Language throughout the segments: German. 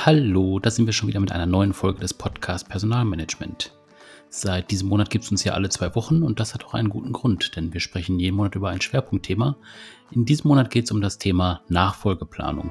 Hallo, da sind wir schon wieder mit einer neuen Folge des Podcasts Personalmanagement. Seit diesem Monat gibt es uns ja alle 2 Wochen und das hat auch einen guten Grund, denn wir sprechen jeden Monat über ein Schwerpunktthema. In diesem Monat geht es um das Thema Nachfolgeplanung.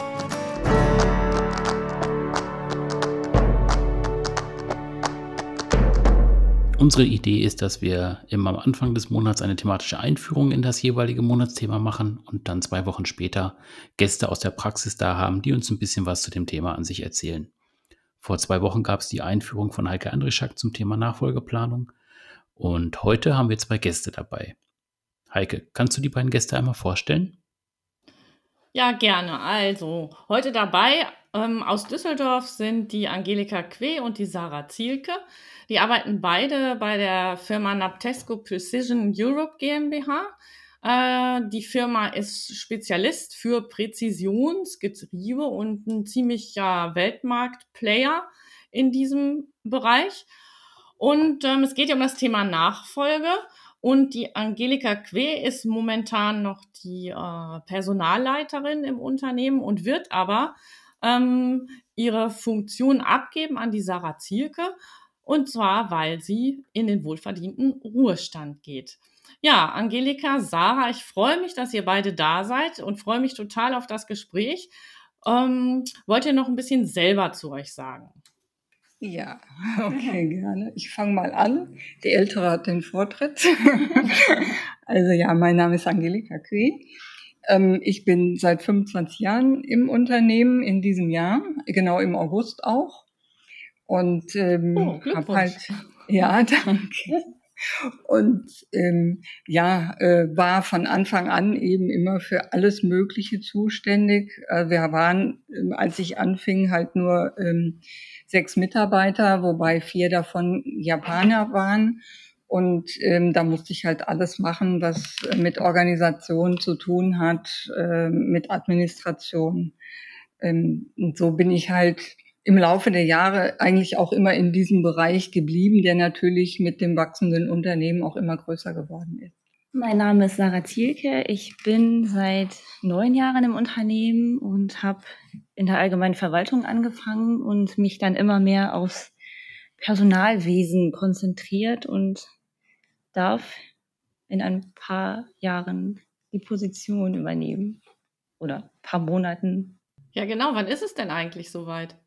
Unsere Idee ist, dass wir immer am Anfang des Monats eine thematische Einführung in das jeweilige Monatsthema machen und dann 2 Wochen später Gäste aus der Praxis da haben, die uns ein bisschen was zu dem Thema an sich erzählen. Vor 2 Wochen gab es die Einführung von Heike Andrischak zum Thema Nachfolgeplanung und heute haben wir 2 Gäste dabei. Heike, kannst du die beiden Gäste einmal vorstellen? Ja, gerne. Also, heute dabei aus Düsseldorf sind die Angelika Que und die Sarah Zielke. Die arbeiten beide bei der Firma Naptesco Precision Europe GmbH. Die Firma ist Spezialist für Präzisionsgetriebe und ein ziemlicher Weltmarktplayer in diesem Bereich. Und es geht ja um das Thema Nachfolge. Und die Angelika Que ist momentan noch die Personalleiterin im Unternehmen und wird aber ihre Funktion abgeben an die Sarah Zielke. Und zwar, weil sie in den wohlverdienten Ruhestand geht. Ja, Angelika, Sarah, ich freue mich, dass ihr beide da seid und freue mich total auf das Gespräch. Wollt ihr noch ein bisschen selber zu euch sagen? Ja, okay, gerne. Ich fange mal an. Die Ältere hat den Vortritt. Also ja, mein Name ist Angelika Que. Ich bin seit 25 Jahren im Unternehmen in diesem Jahr, genau im August auch. Und habe halt, ja, danke. Und war von Anfang an eben immer für alles Mögliche zuständig. Wir waren, als ich anfing, halt nur 6 Mitarbeiter, wobei 4 davon Japaner waren. Und da musste ich halt alles machen, was mit Organisation zu tun hat, mit Administration. Und so bin ich halt im Laufe der Jahre eigentlich auch immer in diesem Bereich geblieben, der natürlich mit dem wachsenden Unternehmen auch immer größer geworden ist. Mein Name ist Sarah Zielke. Ich bin seit 9 Jahren im Unternehmen und habe in der allgemeinen Verwaltung angefangen und mich dann immer mehr aufs Personalwesen konzentriert und darf in ein paar Jahren die Position übernehmen oder ein paar Monaten. Ja, genau. Wann ist es denn eigentlich soweit?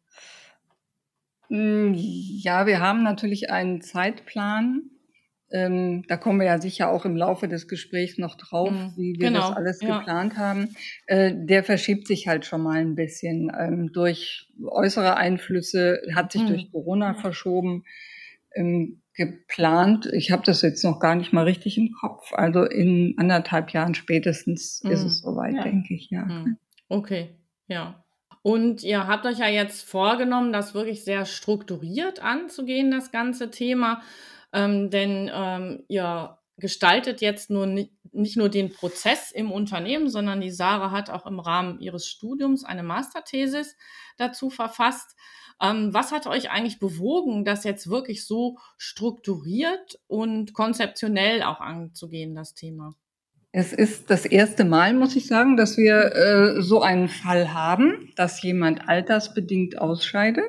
Ja, wir haben natürlich einen Zeitplan. Da kommen wir ja sicher auch im Laufe des Gesprächs noch drauf, wie wir das alles geplant haben. Der verschiebt sich halt schon mal ein bisschen. Durch äußere Einflüsse hat sich durch Corona verschoben. Geplant, ich habe das jetzt noch gar nicht mal richtig im Kopf, also in 1,5 Jahren spätestens ist es soweit, denke ich, ja. Okay, ja. Und ihr habt euch ja jetzt vorgenommen, das wirklich sehr strukturiert anzugehen, das ganze Thema, denn ihr gestaltet jetzt nicht nur den Prozess im Unternehmen, sondern die Sarah hat auch im Rahmen ihres Studiums eine Masterthesis dazu verfasst. Was hat euch eigentlich bewogen, das jetzt wirklich so strukturiert und konzeptionell auch anzugehen, das Thema? Es ist das erste Mal, muss ich sagen, dass wir so einen Fall haben, dass jemand altersbedingt ausscheidet.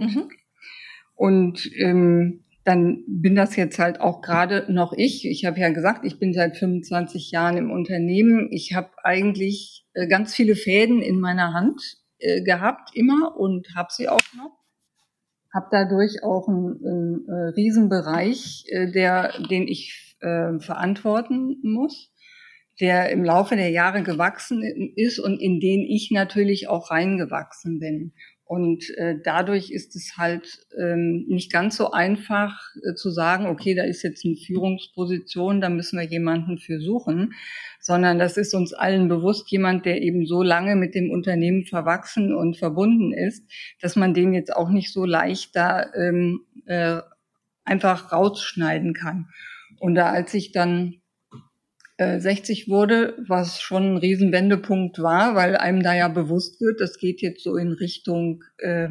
Und dann bin das jetzt halt auch gerade noch ich. Ich habe ja gesagt, ich bin seit 25 Jahren im Unternehmen. Ich habe eigentlich ganz viele Fäden in meiner Hand gehabt, immer, und habe sie auch noch. Habe dadurch auch einen Riesenbereich, den ich verantworten muss, der im Laufe der Jahre gewachsen ist und in den ich natürlich auch reingewachsen bin. Und dadurch ist es halt nicht ganz so einfach zu sagen, okay, da ist jetzt eine Führungsposition, da müssen wir jemanden für suchen, sondern das ist uns allen bewusst, jemand, der eben so lange mit dem Unternehmen verwachsen und verbunden ist, dass man den jetzt auch nicht so leicht da einfach rausschneiden kann. Und da, als ich dann 60 wurde, was schon ein Riesenwendepunkt war, weil einem da ja bewusst wird, das geht jetzt so in Richtung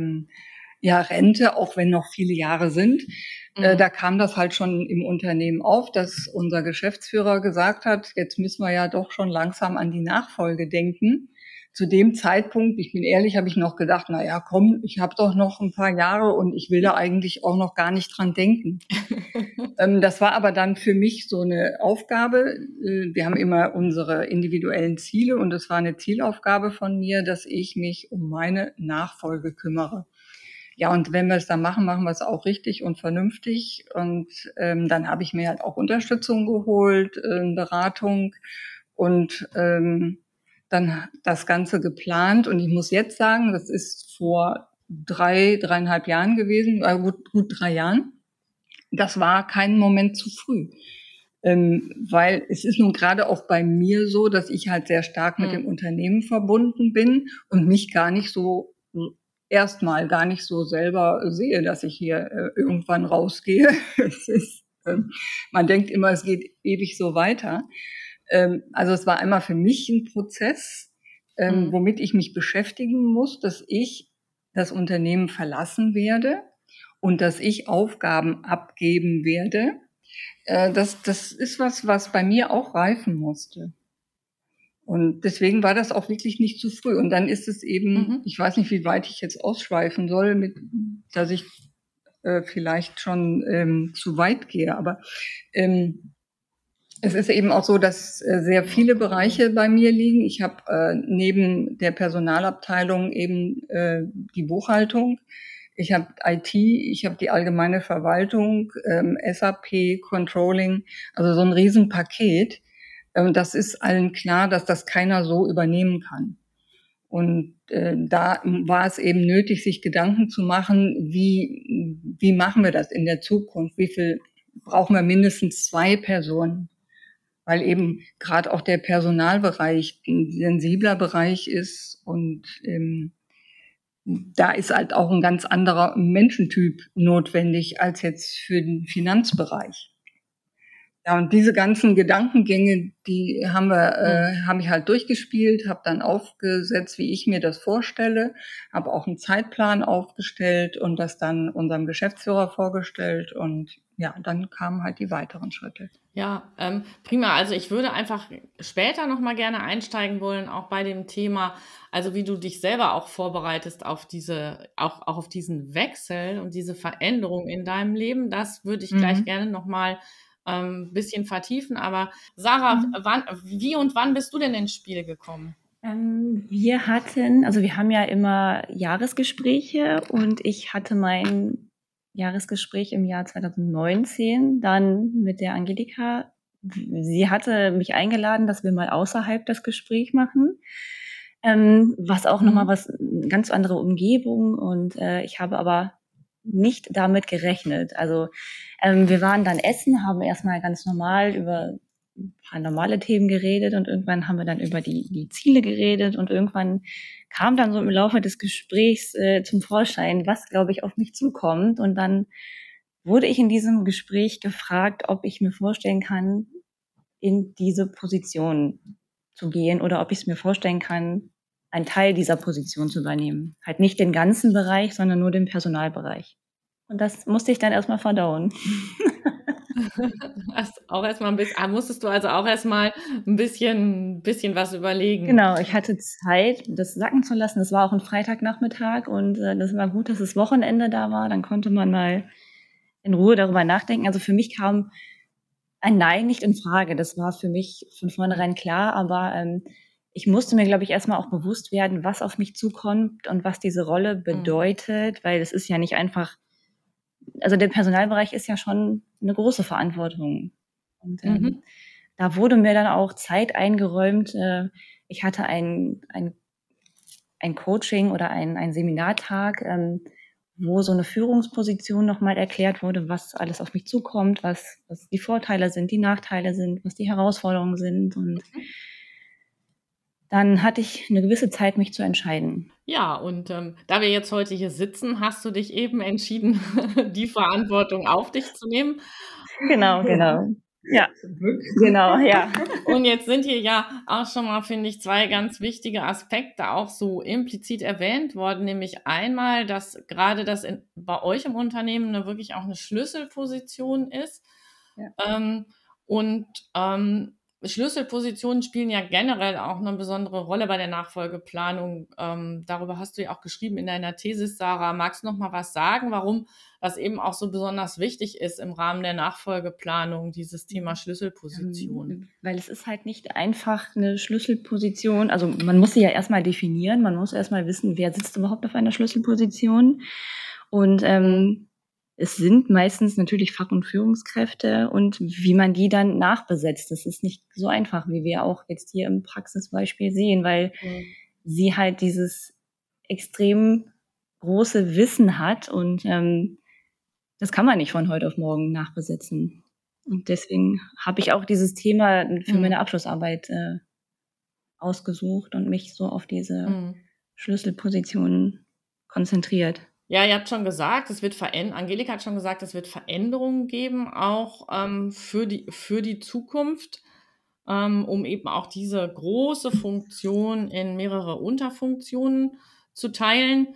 Rente, auch wenn noch viele Jahre sind. Da kam das halt schon im Unternehmen auf, dass unser Geschäftsführer gesagt hat, jetzt müssen wir ja doch schon langsam an die Nachfolge denken. zu dem Zeitpunkt, ich bin ehrlich, habe ich noch gedacht, na ja, komm, ich habe doch noch ein paar Jahre und ich will da eigentlich auch noch gar nicht dran denken. Das war aber dann für mich so eine Aufgabe. Wir haben immer unsere individuellen Ziele und es war eine Zielaufgabe von mir, dass ich mich um meine Nachfolge kümmere. Ja, und wenn wir es dann machen, machen wir es auch richtig und vernünftig. Und dann habe ich mir halt auch Unterstützung geholt, Beratung und dann das Ganze geplant. Und ich muss jetzt sagen, das ist vor 3,5 Jahren gewesen, gut 3 Jahren. Das war kein Moment zu früh. Weil es ist nun gerade auch bei mir so, dass ich halt sehr stark mit dem Unternehmen verbunden bin und mich erstmal gar nicht so selber sehe, dass ich hier irgendwann rausgehe. Man denkt immer, es geht ewig so weiter. Also es war einmal für mich ein Prozess, womit ich mich beschäftigen muss, dass ich das Unternehmen verlassen werde und dass ich Aufgaben abgeben werde. Das ist was bei mir auch reifen musste. Und deswegen war das auch wirklich nicht zu früh. Und dann ist es eben, ich weiß nicht, wie weit ich jetzt ausschweifen soll, dass ich vielleicht schon zu weit gehe. Aber es ist eben auch so, dass sehr viele Bereiche bei mir liegen. Ich habe neben der Personalabteilung eben die Buchhaltung. Ich habe IT, ich habe die allgemeine Verwaltung, SAP, Controlling, also so ein Riesenpaket. Das ist allen klar, dass das keiner so übernehmen kann. Und da war es eben nötig, sich Gedanken zu machen, wie machen wir das in der Zukunft? Wie viel brauchen wir? Mindestens 2 Personen? Weil eben gerade auch der Personalbereich ein sensibler Bereich ist und da ist halt auch ein ganz anderer Menschentyp notwendig als jetzt für den Finanzbereich. Ja, und diese ganzen Gedankengänge, die habe ich halt durchgespielt, habe dann aufgesetzt, wie ich mir das vorstelle, habe auch einen Zeitplan aufgestellt und das dann unserem Geschäftsführer vorgestellt und ja, dann kamen halt die weiteren Schritte. Ja, prima. Also ich würde einfach später noch mal gerne einsteigen wollen, auch bei dem Thema, also wie du dich selber auch vorbereitest auf auch auf diesen Wechsel und diese Veränderung in deinem Leben. Das würde ich gleich gerne noch mal bisschen vertiefen. Aber Sarah, wie und wann bist du denn ins Spiel gekommen? Wir haben ja immer Jahresgespräche und ich hatte mein Jahresgespräch im Jahr 2019 dann mit der Angelika. Sie hatte mich eingeladen, dass wir mal außerhalb das Gespräch machen, was auch nochmal eine ganz andere Umgebung und ich habe aber nicht damit gerechnet. Also wir waren dann essen, haben erstmal ganz normal über ein paar normale Themen geredet und irgendwann haben wir dann über die Ziele geredet und irgendwann kam dann so im Laufe des Gesprächs zum Vorschein, was, glaube ich, auf mich zukommt. Und dann wurde ich in diesem Gespräch gefragt, ob ich mir vorstellen kann, in diese Position zu gehen oder ob ich es mir vorstellen kann, einen Teil dieser Position zu übernehmen. Halt nicht den ganzen Bereich, sondern nur den Personalbereich. Und das musste ich dann erstmal verdauen. Musstest du also auch erstmal ein bisschen was überlegen? Genau, ich hatte Zeit, das sacken zu lassen. Es war auch ein Freitagnachmittag und das war gut, dass das Wochenende da war. Dann konnte man mal in Ruhe darüber nachdenken. Also für mich kam ein Nein nicht in Frage. Das war für mich von vornherein klar, aber ich musste mir, glaube ich, erstmal auch bewusst werden, was auf mich zukommt und was diese Rolle bedeutet, weil es ist ja nicht einfach, also der Personalbereich ist ja schon eine große Verantwortung. Und da wurde mir dann auch Zeit eingeräumt. Ich hatte ein Coaching oder ein Seminartag, wo so eine Führungsposition nochmal erklärt wurde, was alles auf mich zukommt, was die Vorteile sind, die Nachteile sind, was die Herausforderungen sind. Und dann hatte ich eine gewisse Zeit, mich zu entscheiden. Ja, und da wir jetzt heute hier sitzen, hast du dich eben entschieden, die Verantwortung auf dich zu nehmen. Genau. Ja, genau, ja. Und jetzt sind hier ja auch schon mal, finde ich, 2 ganz wichtige Aspekte auch so implizit erwähnt worden, nämlich einmal, dass gerade das bei euch im Unternehmen wirklich auch eine Schlüsselposition ist. Ja. Schlüsselpositionen spielen ja generell auch eine besondere Rolle bei der Nachfolgeplanung. Darüber hast du ja auch geschrieben in deiner Thesis, Sarah. Magst du noch mal was sagen, warum das eben auch so besonders wichtig ist im Rahmen der Nachfolgeplanung, dieses Thema Schlüsselposition? Weil es ist halt nicht einfach eine Schlüsselposition. Also man muss sie ja erstmal definieren. Man muss erstmal wissen, wer sitzt überhaupt auf einer Schlüsselposition. Und es sind meistens natürlich Fach- und Führungskräfte und wie man die dann nachbesetzt. Das ist nicht so einfach, wie wir auch jetzt hier im Praxisbeispiel sehen, weil sie halt dieses extrem große Wissen hat und das kann man nicht von heute auf morgen nachbesetzen. Und deswegen habe ich auch dieses Thema für meine Abschlussarbeit ausgesucht und mich so auf diese Schlüsselpositionen konzentriert. Ja, ihr habt schon gesagt, Angelika hat schon gesagt, es wird Veränderungen geben, auch für die Zukunft, um eben auch diese große Funktion in mehrere Unterfunktionen zu teilen.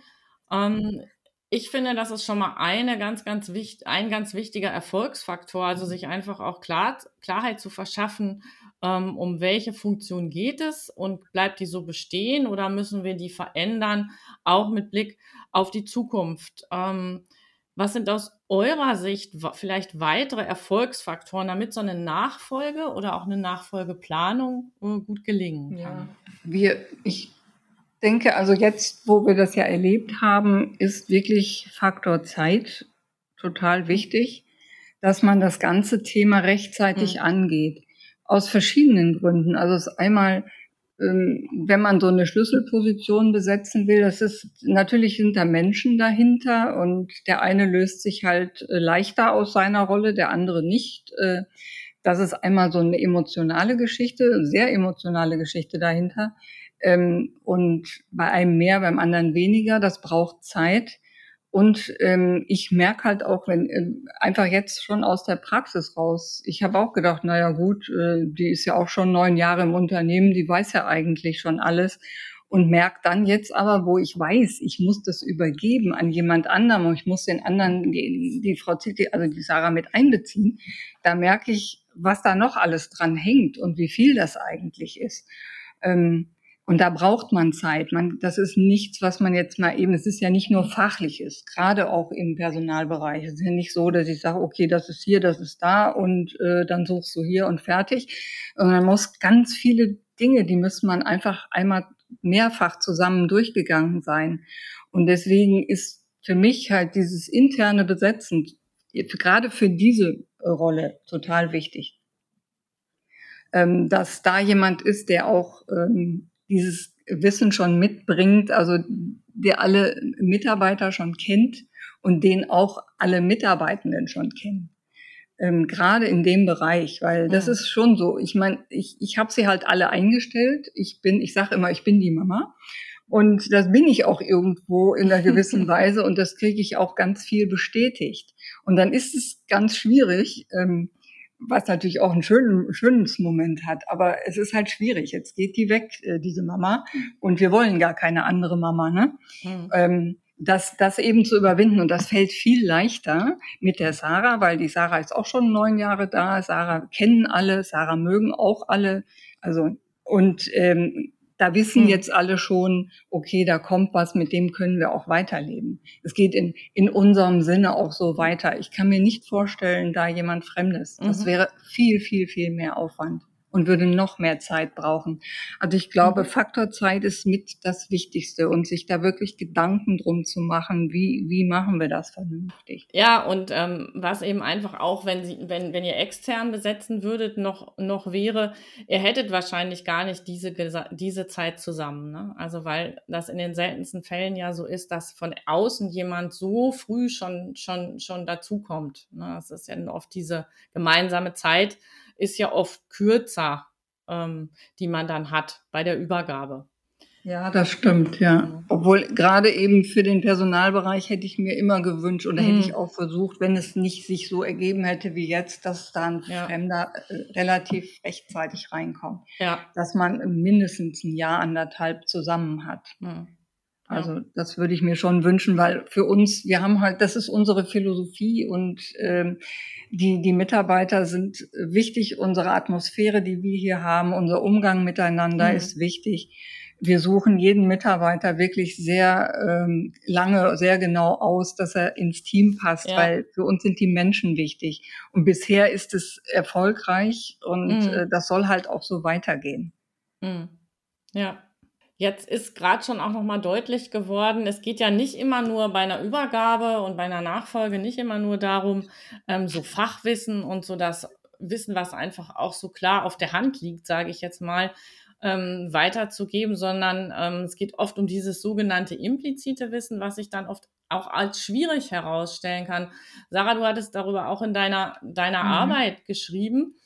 Ich finde, das ist schon mal ein ganz wichtiger Erfolgsfaktor, also sich einfach auch Klarheit zu verschaffen, um welche Funktion geht es und bleibt die so bestehen oder müssen wir die verändern, auch mit Blick auf die Zukunft. Was sind aus eurer Sicht vielleicht weitere Erfolgsfaktoren, damit so eine Nachfolge oder auch eine Nachfolgeplanung gut gelingen kann? Ich denke, also jetzt, wo wir das ja erlebt haben, ist wirklich Faktor Zeit total wichtig, dass man das ganze Thema rechtzeitig angeht. Aus verschiedenen Gründen. Also es ist einmal, wenn man so eine Schlüsselposition besetzen will, natürlich sind da Menschen dahinter und der eine löst sich halt leichter aus seiner Rolle, der andere nicht. Das ist einmal so eine emotionale Geschichte, sehr emotionale Geschichte dahinter. Und bei einem mehr, beim anderen weniger. Das braucht Zeit. Und ich merke halt auch, wenn einfach jetzt schon aus der Praxis raus, ich habe auch gedacht, naja gut, die ist ja auch schon 9 Jahre im Unternehmen, die weiß ja eigentlich schon alles. Und merke dann jetzt aber, wo ich weiß, ich muss das übergeben an jemand anderem und ich muss den anderen, die Frau Zitti, also die Sarah mit einbeziehen, da merke ich, was da noch alles dran hängt und wie viel das eigentlich ist. Und da braucht man Zeit. Das ist nichts, was man jetzt mal eben, es ist ja nicht nur Fachliches, gerade auch im Personalbereich. Es ist ja nicht so, dass ich sage, okay, das ist hier, das ist da und dann suchst du hier und fertig. Und man muss ganz viele Dinge, die muss man einfach einmal mehrfach zusammen durchgegangen sein. Und deswegen ist für mich halt dieses interne Besetzen, gerade für diese Rolle, total wichtig. Dass da jemand ist, der auch dieses Wissen schon mitbringt, also der alle Mitarbeiter schon kennt und den auch alle Mitarbeitenden schon kennen. Gerade in dem Bereich, weil das ist schon so. Ich meine, ich habe sie halt alle eingestellt. Ich sage immer, ich bin die Mama. Und das bin ich auch irgendwo in einer gewissen Weise und das kriege ich auch ganz viel bestätigt. Und dann ist es ganz schwierig, was natürlich auch einen schönes Moment hat, aber es ist halt schwierig. Jetzt geht die weg, diese Mama, und wir wollen gar keine andere Mama, ne? Das eben zu überwinden, und das fällt viel leichter mit der Sarah, weil die Sarah ist auch schon 9 Jahre da. Sarah kennen alle, Sarah mögen auch alle, also und da wissen jetzt alle schon, okay, da kommt was, mit dem können wir auch weiterleben. Es geht in unserem Sinne auch so weiter. Ich kann mir nicht vorstellen, da jemand Fremdes. Das wäre viel, viel, viel mehr Aufwand und würde noch mehr Zeit brauchen. Also ich glaube, Faktor Zeit ist mit das Wichtigste und sich da wirklich Gedanken drum zu machen, wie machen wir das vernünftig. Ja, und was eben einfach auch, wenn ihr extern besetzen würdet, noch wäre, ihr hättet wahrscheinlich gar nicht diese Zeit zusammen, ne? Also weil das in den seltensten Fällen ja so ist, dass von außen jemand so früh schon dazukommt, ne? Das ist ja oft diese gemeinsame Zeit, ist ja oft kürzer, die man dann hat bei der Übergabe. Ja, das stimmt, ja. Obwohl gerade eben für den Personalbereich hätte ich mir immer gewünscht oder hätte ich auch versucht, wenn es nicht sich so ergeben hätte wie jetzt, dass da ein Fremder relativ rechtzeitig reinkommt. Ja. Dass man mindestens 1 Jahr, 1,5 zusammen hat. Also das würde ich mir schon wünschen, weil für uns, wir haben halt, das ist unsere Philosophie und die Mitarbeiter sind wichtig, unsere Atmosphäre, die wir hier haben, unser Umgang miteinander ist wichtig. Wir suchen jeden Mitarbeiter wirklich sehr lange, sehr genau aus, dass er ins Team passt, weil für uns sind die Menschen wichtig. Und bisher ist es erfolgreich und das soll halt auch so weitergehen. Ja. Jetzt ist gerade schon auch noch mal deutlich geworden, es geht ja nicht immer nur bei einer Übergabe und bei einer Nachfolge nicht immer nur darum, so Fachwissen und so das Wissen, was einfach auch so klar auf der Hand liegt, sage ich jetzt mal, weiterzugeben, sondern es geht oft um dieses sogenannte implizite Wissen, was sich dann oft auch als schwierig herausstellen kann. Sarah, du hattest darüber auch in deiner Arbeit geschrieben.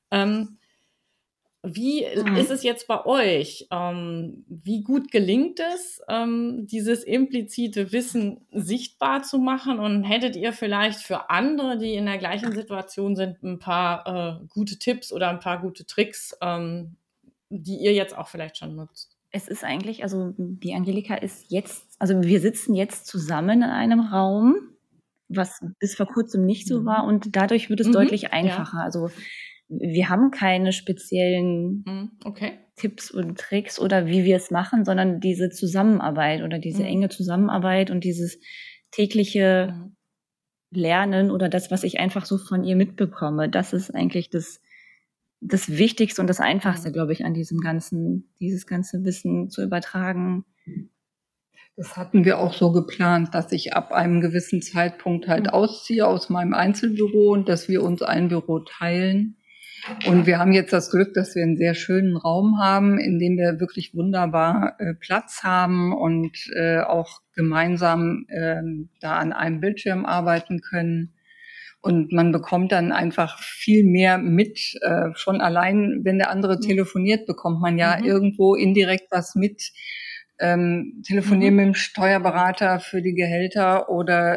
Wie ist es jetzt bei euch? Wie gut gelingt es, dieses implizite Wissen sichtbar zu machen? Und hättet ihr vielleicht für andere, die in der gleichen Situation sind, ein paar gute Tipps oder ein paar gute Tricks, die ihr jetzt auch vielleicht schon nutzt? Es ist eigentlich, also die Angelika ist jetzt, also wir sitzen jetzt zusammen in einem Raum, was bis vor kurzem nicht so war, und dadurch wird es deutlich einfacher. Ja. Also wir haben keine speziellen Tipps und Tricks oder wie wir es machen, sondern diese Zusammenarbeit oder diese enge Zusammenarbeit und dieses tägliche Lernen oder das, was ich einfach so von ihr mitbekomme, das ist eigentlich das Wichtigste und das Einfachste, glaube ich, an dieses ganze Wissen zu übertragen. Das hatten wir auch so geplant, dass ich ab einem gewissen Zeitpunkt halt ausziehe aus meinem Einzelbüro und dass wir uns ein Büro teilen. Und wir haben jetzt das Glück, dass wir einen sehr schönen Raum haben, in dem wir wirklich wunderbar Platz haben und auch gemeinsam da an einem Bildschirm arbeiten können. Und man bekommt dann einfach viel mehr mit. Schon allein, wenn der andere telefoniert, bekommt man ja irgendwo indirekt was mit. Telefonieren mit dem Steuerberater für die Gehälter oder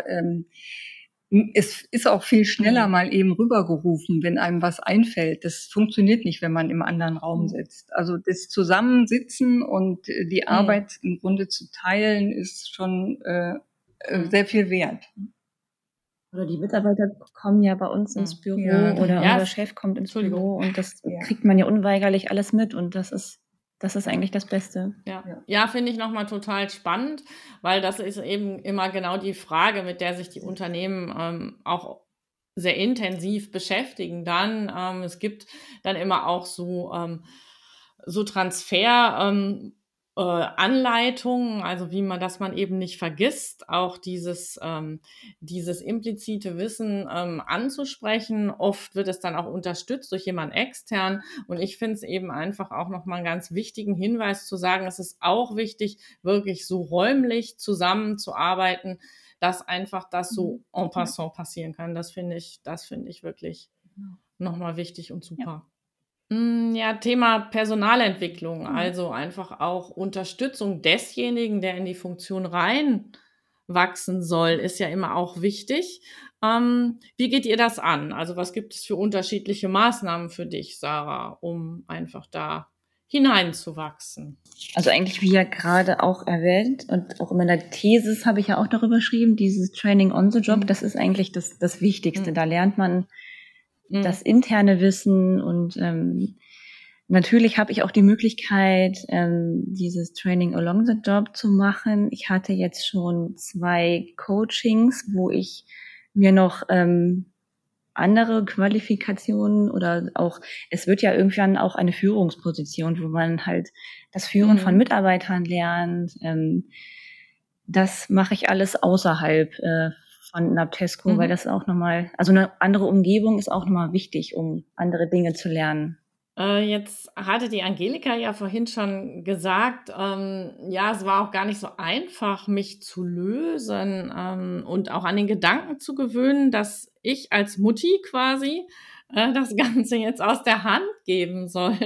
es ist auch viel schneller mal eben rübergerufen, wenn einem was einfällt. Das funktioniert nicht, wenn man im anderen Raum sitzt. Also das Zusammensitzen und die Arbeit im Grunde zu teilen, ist schon sehr viel wert. Oder die Mitarbeiter kommen ja bei uns ins Büro oder unser Chef kommt ins Büro und das kriegt man ja unweigerlich alles mit und das ist eigentlich das Beste. Ja, finde ich nochmal total spannend, weil das ist eben immer genau die Frage, mit der sich die Unternehmen auch sehr intensiv beschäftigen. Dann es gibt dann immer auch so Transfer Anleitungen, also dass man eben nicht vergisst, auch dieses implizite Wissen anzusprechen. Oft wird es dann auch unterstützt durch jemanden extern. Und ich finde es eben einfach auch nochmal einen ganz wichtigen Hinweis zu sagen, es ist auch wichtig, wirklich so räumlich zusammenzuarbeiten, dass einfach das so en passant passieren kann. Das finde ich wirklich nochmal wichtig und super. Ja, Thema Personalentwicklung, also einfach auch Unterstützung desjenigen, der in die Funktion reinwachsen soll, ist ja immer auch wichtig. Wie geht ihr das an? Also was gibt es für unterschiedliche Maßnahmen für dich, Sarah, um einfach da hineinzuwachsen? Also eigentlich, wie ja gerade auch erwähnt und auch in meiner Thesis habe ich ja auch darüber geschrieben, dieses Training on the Job, das ist eigentlich das Wichtigste. Da lernt man das interne Wissen und natürlich habe ich auch die Möglichkeit, dieses Training along the Job zu machen. Ich hatte jetzt schon 2 Coachings, wo ich mir noch andere Qualifikationen oder auch, es wird ja irgendwann auch eine Führungsposition, wo man halt das Führen von Mitarbeitern lernt. Das mache ich alles außerhalb von Naptesco, weil das auch nochmal, also eine andere Umgebung ist auch nochmal wichtig, um andere Dinge zu lernen. Jetzt hatte die Angelika ja vorhin schon gesagt, es war auch gar nicht so einfach, mich zu lösen und auch an den Gedanken zu gewöhnen, dass ich als Mutti quasi das Ganze jetzt aus der Hand geben soll.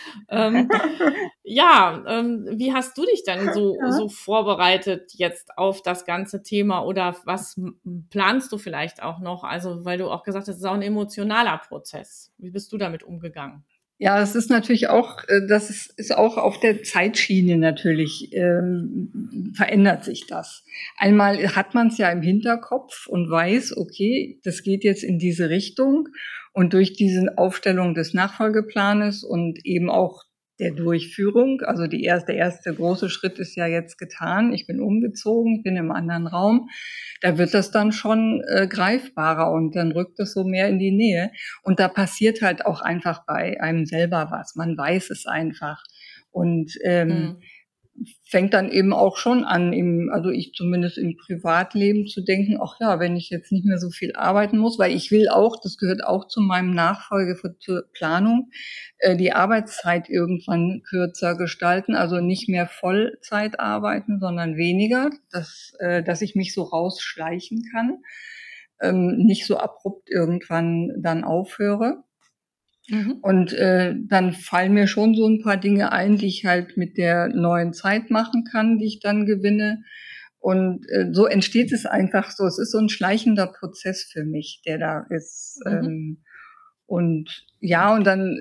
Wie hast du dich denn so vorbereitet jetzt auf das ganze Thema oder was planst du vielleicht auch noch? Also, weil du auch gesagt hast, es ist auch ein emotionaler Prozess. Wie bist du damit umgegangen? Ja, es ist natürlich auch, ist auch auf der Zeitschiene natürlich, verändert sich das. Einmal hat man es ja im Hinterkopf und weiß, okay, das geht jetzt in diese Richtung. Und durch diese Aufstellung des Nachfolgeplanes und eben auch der Durchführung, also der erste große Schritt ist ja jetzt getan. Ich bin umgezogen, bin im anderen Raum. Da wird das dann schon greifbarer und dann rückt es so mehr in die Nähe. Und da passiert halt auch einfach bei einem selber was. Man weiß es einfach. Und fängt dann eben auch schon an, also ich zumindest im Privatleben zu denken, ach ja, wenn ich jetzt nicht mehr so viel arbeiten muss, weil ich will auch, das gehört auch zu meinem Nachfolge zur Planung, die Arbeitszeit irgendwann kürzer gestalten, also nicht mehr Vollzeit arbeiten, sondern weniger, dass ich mich so rausschleichen kann, nicht so abrupt irgendwann dann aufhöre. Und dann fallen mir schon so ein paar Dinge ein, die ich halt mit der neuen Zeit machen kann, die ich dann gewinne. Und so entsteht es einfach so. Es ist so ein schleichender Prozess für mich, der da ist. Und ja, und dann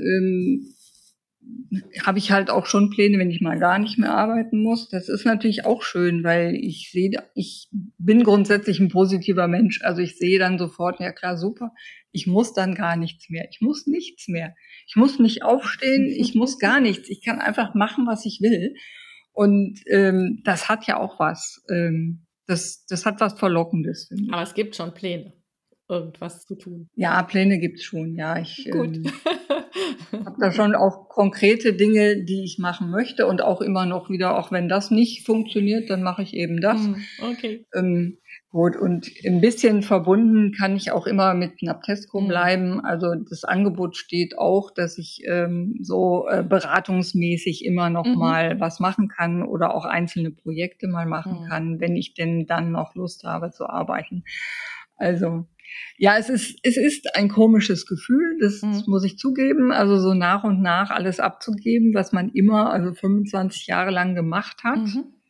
habe ich halt auch schon Pläne, wenn ich mal gar nicht mehr arbeiten muss. Das ist natürlich auch schön, weil ich bin grundsätzlich ein positiver Mensch. Also ich sehe dann sofort, ja klar, super, ich muss dann gar nichts mehr. Ich muss nichts mehr. Ich muss nicht aufstehen, ich muss gar nichts. Ich kann einfach machen, was ich will. Und das hat ja auch was. Das hat was Verlockendes, finde ich. Aber es gibt schon Pläne, irgendwas zu tun. Ja, Pläne gibt's schon, ja. Ich Gut. habe da schon auch konkrete Dinge, die ich machen möchte und auch immer noch wieder, auch wenn das nicht funktioniert, dann mache ich eben das. Okay. Gut, und ein bisschen verbunden kann ich auch immer mit Naptesco bleiben. Also das Angebot steht auch, dass ich so beratungsmäßig immer noch mal was machen kann oder auch einzelne Projekte mal machen kann, wenn ich denn dann noch Lust habe zu arbeiten. Also ja, es ist ein komisches Gefühl, das muss ich zugeben. Also so nach und nach alles abzugeben, was man immer, also 25 Jahre lang gemacht hat.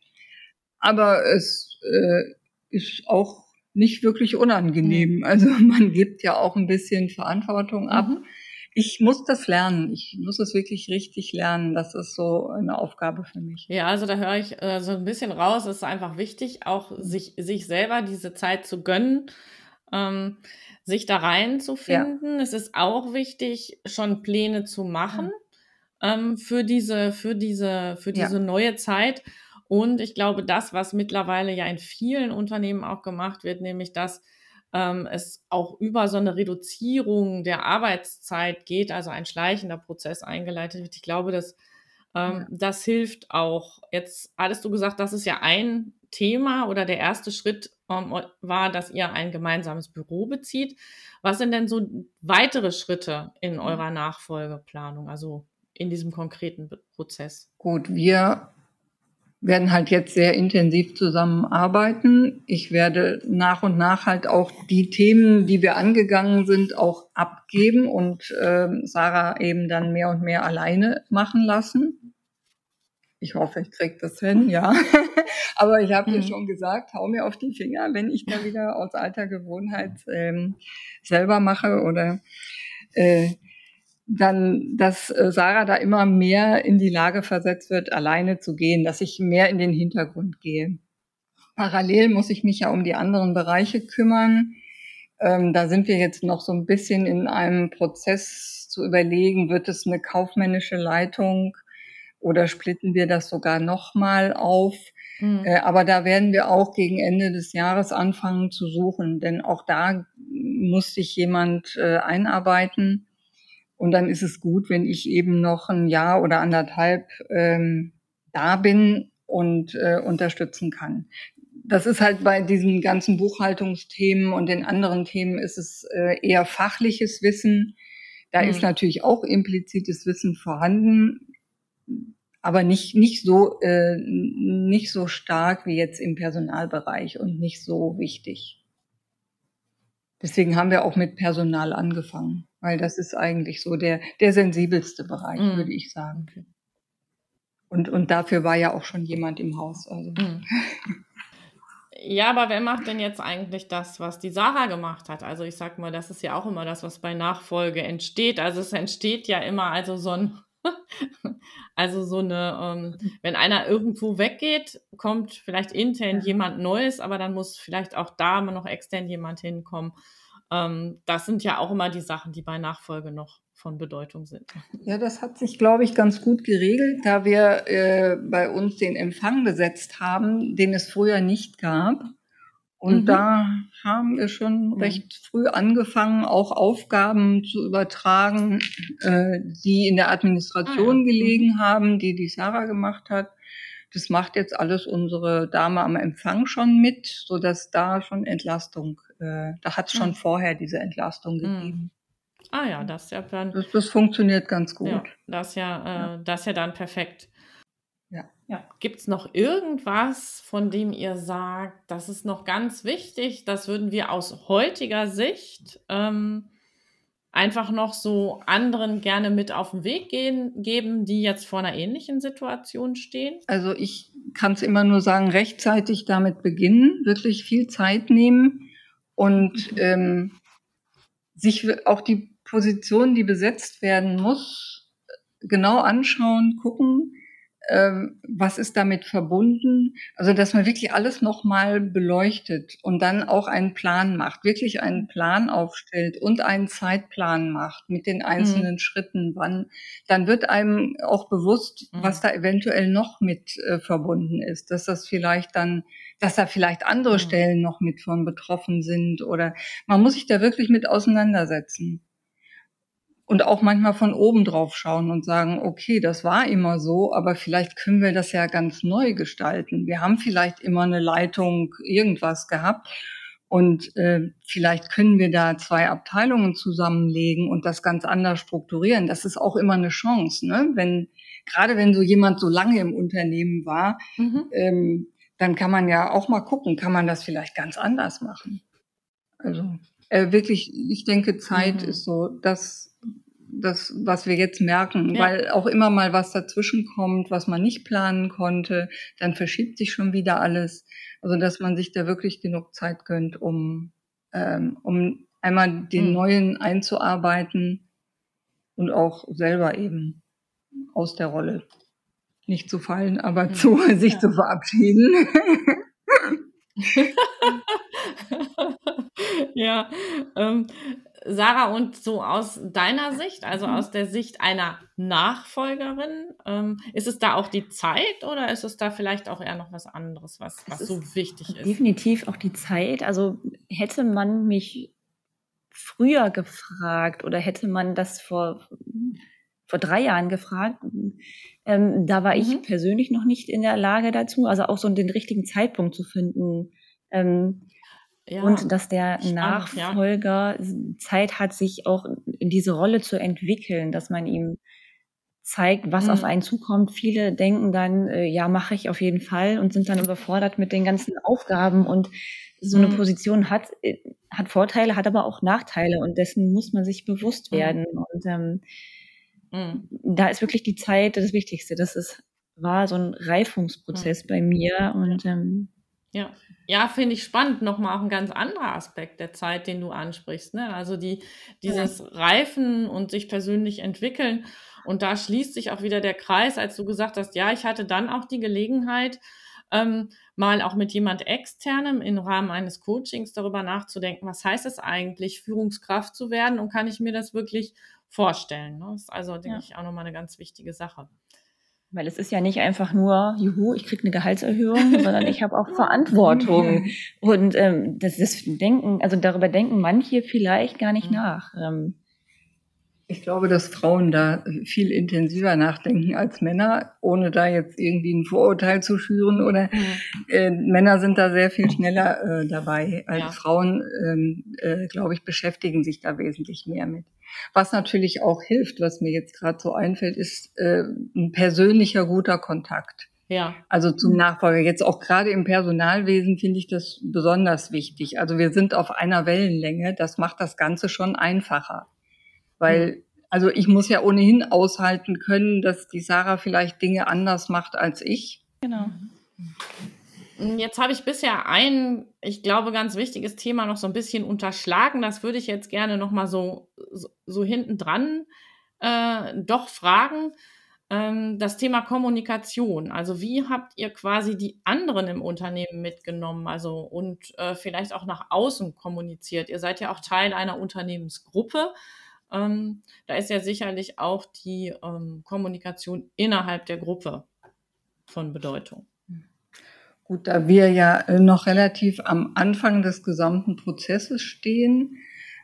Aber es ist auch nicht wirklich unangenehm. Also man gibt ja auch ein bisschen Verantwortung ab. Ich muss das lernen. Ich muss es wirklich richtig lernen. Das ist so eine Aufgabe für mich. Ja, also da höre ich so ein bisschen raus. Es ist einfach wichtig, auch sich selber diese Zeit zu gönnen, sich da reinzufinden. Es ist auch wichtig, schon Pläne zu machen für diese neue Zeit. Und ich glaube, das, was mittlerweile ja in vielen Unternehmen auch gemacht wird, nämlich dass es auch über so eine Reduzierung der Arbeitszeit geht, also ein schleichender Prozess eingeleitet wird. Ich glaube, dass das hilft auch. Jetzt hattest du gesagt, das ist ja ein Thema oder der erste Schritt war, dass ihr ein gemeinsames Büro bezieht. Was sind denn so weitere Schritte in eurer Nachfolgeplanung, also in diesem konkreten Prozess? Gut, wir werden halt jetzt sehr intensiv zusammenarbeiten. Ich werde nach und nach halt auch die Themen, die wir angegangen sind, auch abgeben und Sarah eben dann mehr und mehr alleine machen lassen. Ich hoffe, ich kriege das hin, ja. Aber ich habe dir schon gesagt, hau mir auf die Finger, wenn ich da wieder aus alter Gewohnheit selber mache oder dann, dass Sarah da immer mehr in die Lage versetzt wird, alleine zu gehen, dass ich mehr in den Hintergrund gehe. Parallel muss ich mich ja um die anderen Bereiche kümmern. Da sind wir jetzt noch so ein bisschen in einem Prozess zu überlegen, wird es eine kaufmännische Leitung oder splitten wir das sogar nochmal auf? Aber da werden wir auch gegen Ende des Jahres anfangen zu suchen, denn auch da muss sich jemand einarbeiten. Und dann ist es gut, wenn ich eben noch ein Jahr oder anderthalb da bin und unterstützen kann. Das ist halt bei diesen ganzen Buchhaltungsthemen und den anderen Themen ist es eher fachliches Wissen. Da ist natürlich auch implizites Wissen vorhanden, aber nicht so stark wie jetzt im Personalbereich und nicht so wichtig. Deswegen haben wir auch mit Personal angefangen, weil das ist eigentlich so der sensibelste Bereich, würde ich sagen. Okay. Und dafür war ja auch schon jemand im Haus. Also. Ja, aber wer macht denn jetzt eigentlich das, was die Sarah gemacht hat? Also ich sag mal, das ist ja auch immer das, was bei Nachfolge entsteht. Also es entsteht ja immer also so eine, wenn einer irgendwo weggeht, kommt vielleicht intern jemand Neues, aber dann muss vielleicht auch da immer noch extern jemand hinkommen. Das sind ja auch immer die Sachen, die bei Nachfolge noch von Bedeutung sind. Ja, das hat sich, glaube ich, ganz gut geregelt, da wir bei uns den Empfang besetzt haben, den es früher nicht gab. Und da haben wir schon recht früh angefangen, auch Aufgaben zu übertragen, die in der Administration gelegen haben, die Sarah gemacht hat. Das macht jetzt alles unsere Dame am Empfang schon mit, sodass da schon Entlastung, da hat es schon vorher diese Entlastung gegeben. Ah ja, das ist ja dann. Das funktioniert ganz gut. Ja, das ist ja dann perfekt. Ja. Gibt es noch irgendwas, von dem ihr sagt, das ist noch ganz wichtig, das würden wir aus heutiger Sicht einfach noch so anderen gerne mit auf den Weg geben, die jetzt vor einer ähnlichen Situation stehen? Also ich kann es immer nur sagen, rechtzeitig damit beginnen, wirklich viel Zeit nehmen und sich auch die Position, die besetzt werden muss, genau anschauen, gucken, was ist damit verbunden. Also dass man wirklich alles nochmal beleuchtet und dann auch einen Plan macht, wirklich einen Plan aufstellt und einen Zeitplan macht mit den einzelnen Schritten, wann. Dann wird einem auch bewusst, was da eventuell noch mit verbunden ist, dass da vielleicht andere Stellen noch mit von betroffen sind, oder man muss sich da wirklich mit auseinandersetzen. Und auch manchmal von oben drauf schauen und sagen, okay, das war immer so, aber vielleicht können wir das ja ganz neu gestalten. Wir haben vielleicht immer eine Leitung irgendwas gehabt und vielleicht können wir da 2 Abteilungen zusammenlegen und das ganz anders strukturieren. Das ist auch immer eine Chance, ne? Gerade wenn so jemand so lange im Unternehmen war, dann kann man ja auch mal gucken, kann man das vielleicht ganz anders machen. Also wirklich, ich denke, Zeit ist so das, was wir jetzt merken, weil auch immer mal was dazwischen kommt, was man nicht planen konnte, dann verschiebt sich schon wieder alles. Also dass man sich da wirklich genug Zeit gönnt, um einmal den Neuen einzuarbeiten und auch selber eben aus der Rolle nicht zu fallen, aber sich zu verabschieden. Ja, Sarah, und so aus deiner Sicht, also aus der Sicht einer Nachfolgerin, ist es da auch die Zeit oder ist es da vielleicht auch eher noch was anderes, was so wichtig ist? Definitiv auch die Zeit. Also hätte man mich früher gefragt oder hätte man das vor 3 Jahren gefragt, da war ich persönlich noch nicht in der Lage dazu, also auch so den richtigen Zeitpunkt zu finden. Und dass der Nachfolger Zeit hat, sich auch in diese Rolle zu entwickeln, dass man ihm zeigt, was auf einen zukommt. Viele denken dann, ja, mache ich auf jeden Fall, und sind dann überfordert mit den ganzen Aufgaben. Und so eine Position hat Vorteile, hat aber auch Nachteile, und dessen muss man sich bewusst werden. Und da ist wirklich die Zeit das Wichtigste. War so ein Reifungsprozess bei mir. Und ja, finde ich spannend. Nochmal auch ein ganz anderer Aspekt der Zeit, den du ansprichst, ne? Also dieses Reifen und sich persönlich entwickeln. Und da schließt sich auch wieder der Kreis, als du gesagt hast, ja, ich hatte dann auch die Gelegenheit, mal auch mit jemand Externem im Rahmen eines Coachings darüber nachzudenken, was heißt es eigentlich, Führungskraft zu werden, und kann ich mir das wirklich vorstellen, ne? Das ist also, denke ich, auch nochmal eine ganz wichtige Sache. Weil es ist ja nicht einfach nur, juhu, ich kriege eine Gehaltserhöhung, sondern ich habe auch Verantwortung. Und darüber denken manche vielleicht gar nicht nach. Ich glaube, dass Frauen da viel intensiver nachdenken als Männer, ohne da jetzt irgendwie ein Vorurteil zu schüren. Oder Männer sind da sehr viel schneller dabei als Frauen, glaube ich, beschäftigen sich da wesentlich mehr mit. Was natürlich auch hilft, was mir jetzt gerade so einfällt, ist ein persönlicher guter Kontakt. Ja. Also zum Nachfolger. Jetzt auch gerade im Personalwesen finde ich das besonders wichtig. Also wir sind auf einer Wellenlänge. Das macht das Ganze schon einfacher. Weil, also ich muss ja ohnehin aushalten können, dass die Sarah vielleicht Dinge anders macht als ich. Genau. Jetzt habe ich bisher ich glaube, ganz wichtiges Thema noch so ein bisschen unterschlagen. Das würde ich jetzt gerne noch mal so hinten dran doch fragen. Das Thema Kommunikation. Also, wie habt ihr quasi die anderen im Unternehmen mitgenommen, also und vielleicht auch nach außen kommuniziert? Ihr seid ja auch Teil einer Unternehmensgruppe. Da ist ja sicherlich auch die Kommunikation innerhalb der Gruppe von Bedeutung. Gut, da wir ja noch relativ am Anfang des gesamten Prozesses stehen,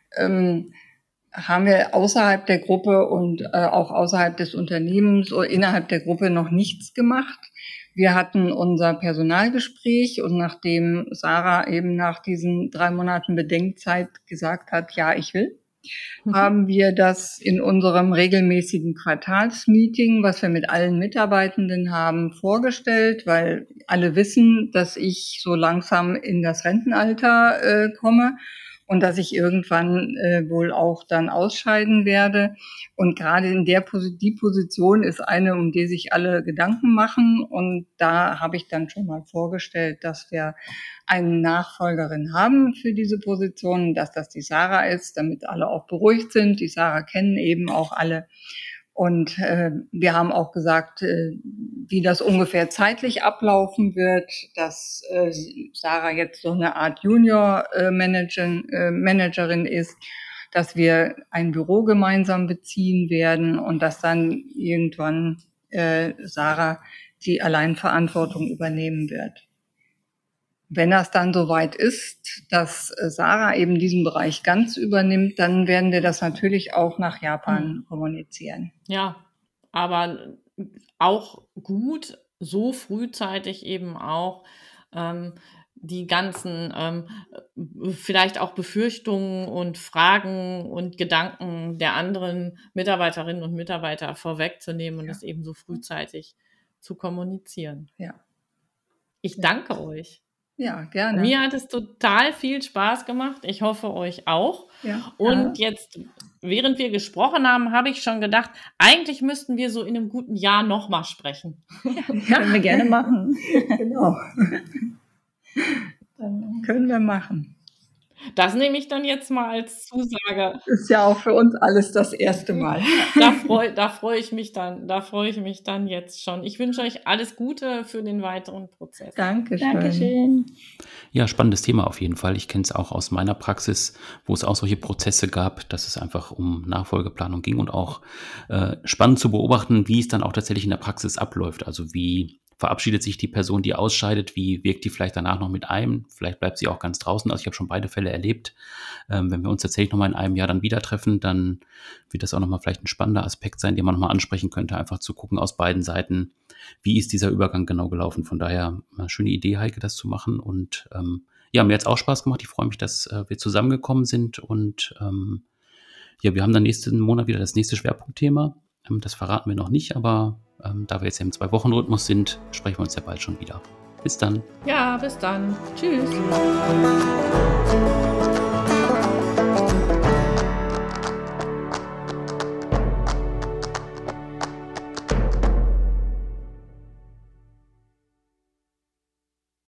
haben wir außerhalb der Gruppe und auch außerhalb des Unternehmens oder innerhalb der Gruppe noch nichts gemacht. Wir hatten unser Personalgespräch und nachdem Sarah eben nach diesen 3 Monaten Bedenkzeit gesagt hat, ja, ich will, haben wir das in unserem regelmäßigen Quartalsmeeting, was wir mit allen Mitarbeitenden haben, vorgestellt, weil alle wissen, dass ich so langsam in das Rentenalter komme und dass ich irgendwann wohl auch dann ausscheiden werde. Und gerade in die Position ist eine, um die sich alle Gedanken machen. Und da habe ich dann schon mal vorgestellt, dass wir eine Nachfolgerin haben für diese Position, dass das die Sarah ist, damit alle auch beruhigt sind. Die Sarah kennen eben auch alle. Und wir haben auch gesagt, wie das ungefähr zeitlich ablaufen wird, dass Sarah jetzt so eine Art Junior-Managerin ist, dass wir ein Büro gemeinsam beziehen werden und dass dann irgendwann Sarah die Alleinverantwortung übernehmen wird. Wenn das dann soweit ist, dass Sarah eben diesen Bereich ganz übernimmt, dann werden wir das natürlich auch nach Japan kommunizieren. Ja, aber auch gut, so frühzeitig eben auch die ganzen vielleicht auch Befürchtungen und Fragen und Gedanken der anderen Mitarbeiterinnen und Mitarbeiter vorwegzunehmen und das eben so frühzeitig zu kommunizieren. Ja. Ich danke euch. Ja, gerne. Mir hat es total viel Spaß gemacht. Ich hoffe, euch auch. Ja. Und jetzt, während wir gesprochen haben, habe ich schon gedacht, eigentlich müssten wir so in einem guten Jahr nochmal sprechen. Können wir gerne machen. Genau. Dann können wir machen. Das nehme ich dann jetzt mal als Zusage. Ist ja auch für uns alles das erste Mal. Da freue ich mich dann jetzt schon. Ich wünsche euch alles Gute für den weiteren Prozess. Dankeschön. Ja, spannendes Thema auf jeden Fall. Ich kenne es auch aus meiner Praxis, wo es auch solche Prozesse gab, dass es einfach um Nachfolgeplanung ging und auch spannend zu beobachten, wie es dann auch tatsächlich in der Praxis abläuft. Also wie verabschiedet sich die Person, die ausscheidet, wie wirkt die vielleicht danach noch mit ein, vielleicht bleibt sie auch ganz draußen. Also ich habe schon beide Fälle erlebt. Wenn wir uns tatsächlich nochmal in einem Jahr dann wieder treffen, dann wird das auch nochmal vielleicht ein spannender Aspekt sein, den man nochmal ansprechen könnte, einfach zu gucken aus beiden Seiten, wie ist dieser Übergang genau gelaufen. Von daher eine schöne Idee, Heike, das zu machen und ja, mir hat es auch Spaß gemacht. Ich freue mich, dass wir zusammengekommen sind und ja, wir haben dann nächsten Monat wieder das nächste Schwerpunktthema. Das verraten wir noch nicht, aber da wir jetzt im 2-Wochen-Rhythmus sind, sprechen wir uns ja bald schon wieder. Bis dann. Ja, bis dann. Tschüss.